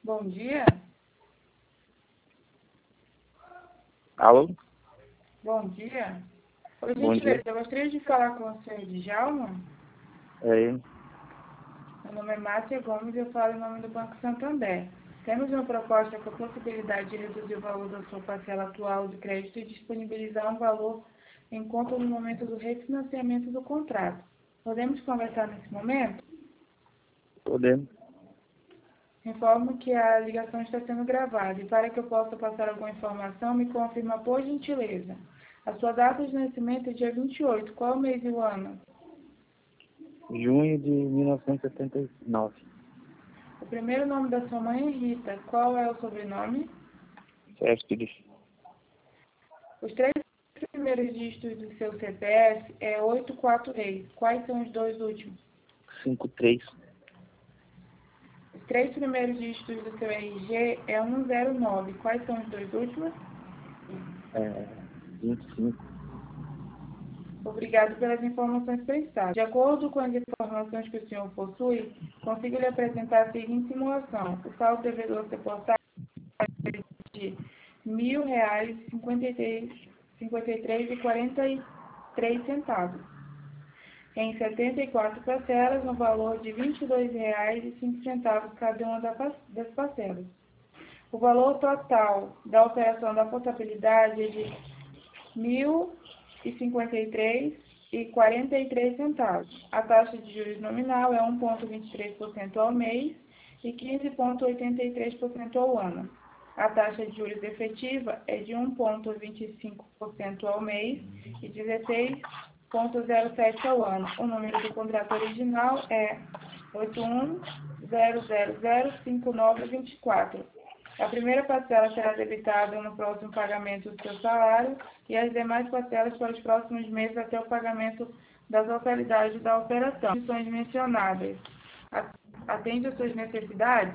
Bom dia. Alô? Bom dia. Por Bom gentileza, dia. eu gostaria de falar com o senhor Djalma. É ele. Meu nome é Márcia Gomes e eu falo em nome do Banco Santander. Temos uma proposta com a possibilidade de reduzir o valor da sua parcela atual de crédito e disponibilizar um valor em conta no momento do refinanciamento do contrato. Podemos conversar nesse momento? Podemos. Informo que a ligação está sendo gravada e para que eu possa passar alguma informação, me confirma por gentileza. A sua data de nascimento é dia 28. Qual o mês e o ano? Junho de 1979. O primeiro nome da sua mãe é Rita. Qual é o sobrenome? Céspedes. Os três primeiros dígitos do seu CPF é 843. Quais são os dois últimos? 53. Os três primeiros dígitos do seu RG é 109. Quais são os dois últimos? 25. Obrigado pelas informações prestadas. De acordo com as informações que o senhor possui, consigo lhe apresentar a seguinte simulação. O saldo devedor ser portado de R$ 1.053,43 em 74 parcelas, no valor de R$ 22,05 cada uma das parcelas. O valor total da operação da portabilidade é de R$ 1.053,43. A taxa de juros nominal é 1,23% ao mês e 15,83% ao ano. A taxa de juros efetiva é de 1,25% ao mês e 16,07% ao ano. O número do contrato original é 81.0005924. A primeira parcela será debitada no próximo pagamento do seu salário e as demais parcelas para os próximos meses até o pagamento da totalidade da operação. As condições mencionadas atende às suas necessidades?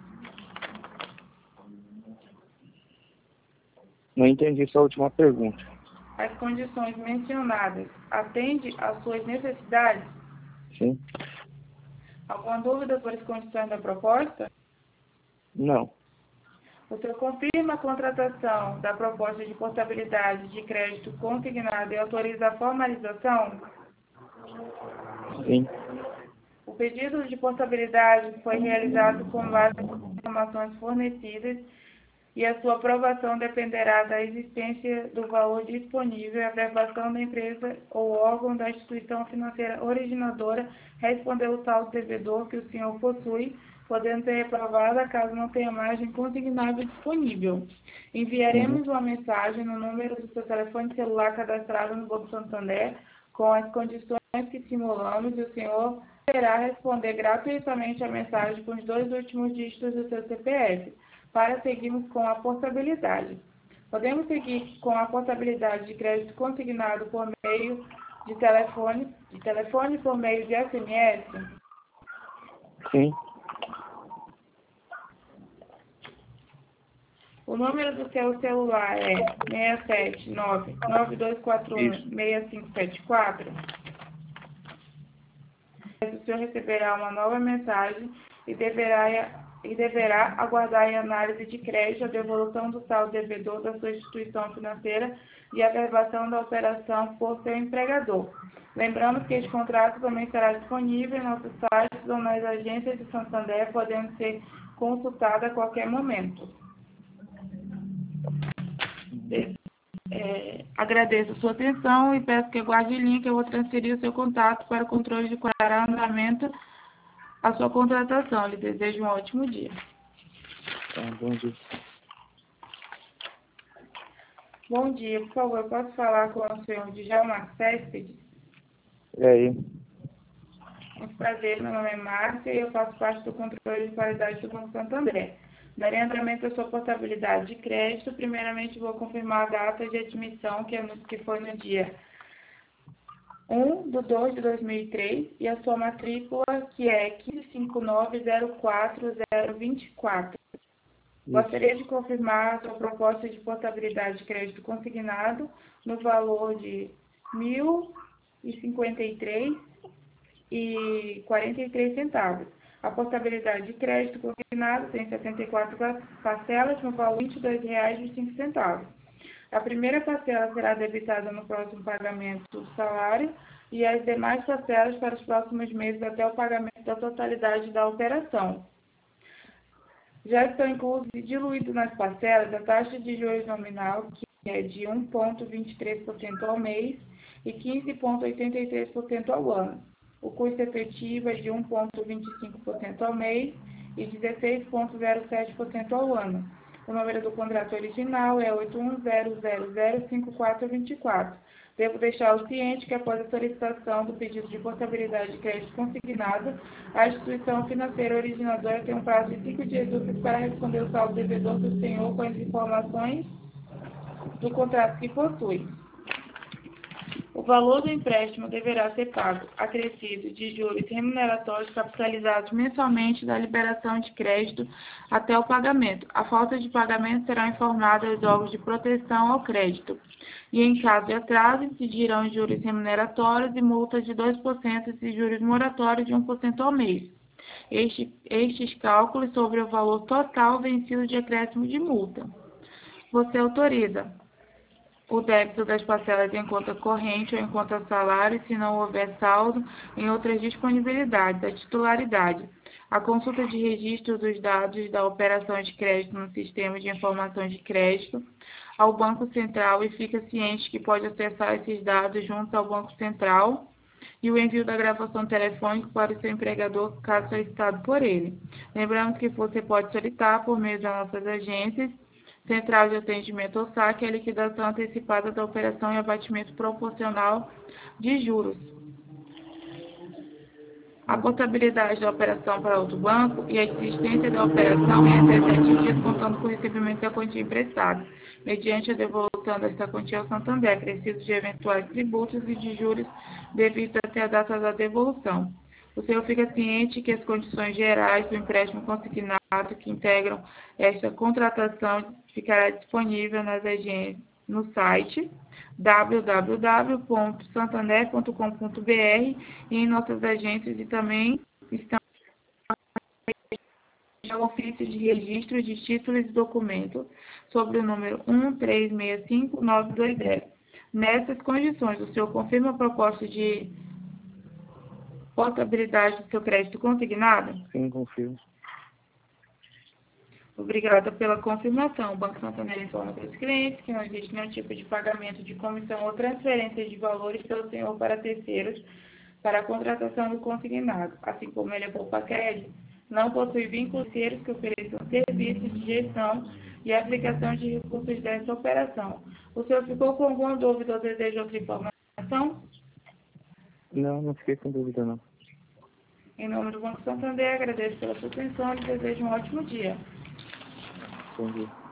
Não entendi sua última pergunta. As condições mencionadas atende às suas necessidades? Sim? Alguma dúvida sobre as condições da proposta? Não. O senhor confirma a contratação da proposta de portabilidade de crédito consignado e autoriza a formalização? Sim. O pedido de portabilidade foi realizado com base nas informações fornecidas e a sua aprovação dependerá da existência do valor disponível e a averbação da empresa ou órgão da instituição financeira originadora responder o saldo devedor que o senhor possui, podendo ser reprovada caso não tenha margem consignável disponível. Enviaremos uma mensagem no número do seu telefone celular cadastrado no Banco Santander com as condições que simulamos e o senhor deverá responder gratuitamente a mensagem com os dois últimos dígitos do seu CPF, para seguirmos com a portabilidade. Podemos seguir com a portabilidade de crédito consignado por meio de telefone por meio de SMS? Sim. O número do seu celular é 679-9241-6574. O senhor receberá uma nova mensagem e deverá aguardar em análise de crédito a devolução do saldo devedor da sua instituição financeira e a averbação da operação por seu empregador. Lembramos que este contrato também será disponível em nossos sites ou nas agências de Santander, podendo ser consultado a qualquer momento. Agradeço a sua atenção e peço que aguarde em linha que eu vou transferir o seu contato para o controle de qual será o andamento a sua contratação. Lhe desejo um ótimo dia. Bom dia. Bom dia, por favor, eu posso falar com o senhor Djalma Céspedes? E aí? Muito prazer, meu nome é Márcia e eu faço parte do controle de qualidade do Banco Santander. Darei andamento à sua portabilidade de crédito. Primeiramente, vou confirmar a data de admissão, que foi no dia 1/2/2003, e a sua matrícula, que é 155904-024. Gostaria de confirmar a sua proposta de portabilidade de crédito consignado no valor de R$ 1.053,43. A portabilidade de crédito consignado tem 74 parcelas no valor de R$ 22,05. A primeira parcela será debitada no próximo pagamento do salário e as demais parcelas para os próximos meses até o pagamento da totalidade da operação. Já estão inclusos e diluídos nas parcelas a taxa de juros nominal, que é de 1,23% ao mês e 15,83% ao ano. O custo efetivo é de 1,25% ao mês e 16,07% ao ano. O número do contrato original é 8100005424. Devo deixar o ciente que, após a solicitação do pedido de portabilidade de crédito consignado, a instituição financeira originadora tem um prazo de 5 dias úteis para responder o saldo devedor do senhor com as informações do contrato que possui. O valor do empréstimo deverá ser pago, acrescido de juros remuneratórios capitalizados mensalmente da liberação de crédito até o pagamento. A falta de pagamento será informada aos órgãos de proteção ao crédito e, em caso de atraso, incidirão juros remuneratórios e multas de 2% e juros moratórios de 1% ao mês. Estes cálculos sobre o valor total vencido de acréscimo de multa. Você autoriza o débito das parcelas em conta corrente ou em conta salário, se não houver saldo em outras disponibilidades, a titularidade. A consulta de registro dos dados da operação de crédito no sistema de informações de crédito ao Banco Central e fica ciente que pode acessar esses dados junto ao Banco Central e o envio da gravação telefônica para o seu empregador, caso solicitado por ele. Lembramos que você pode solicitar, por meio das nossas agências, Central de Atendimento ou SAC, a liquidação antecipada da operação e abatimento proporcional de juros. A portabilidade da operação para outro banco e a existência da operação em até 7 dias, contando com o recebimento da quantia emprestada, mediante a devolução desta quantia ao Santander, acrescidos de eventuais tributos e de juros devidos até a data da devolução. O senhor fica ciente que as condições gerais do empréstimo consignado que integram esta contratação ficará disponível nas agências, no site www.santander.com.br e em nossas agências, e também estão o ofício de registro de títulos e documentos sobre o número 1365920. Nessas condições, o senhor confirma a proposta de portabilidade do seu crédito consignado? Sim, confirmo. Obrigada pela confirmação. O Banco Santander informa para os clientes que não existe nenhum tipo de pagamento de comissão ou transferência de valores pelo senhor para terceiros para a contratação do consignado, assim como ele é poupa crédito, não possui vínculos financeiros que ofereçam serviços de gestão e aplicação de recursos dessa operação. O senhor ficou com alguma dúvida ou deseja outra informação? Não fiquei com dúvida, não. Em nome do Banco Santander, agradeço pela sua atenção e desejo um ótimo dia. Bom dia.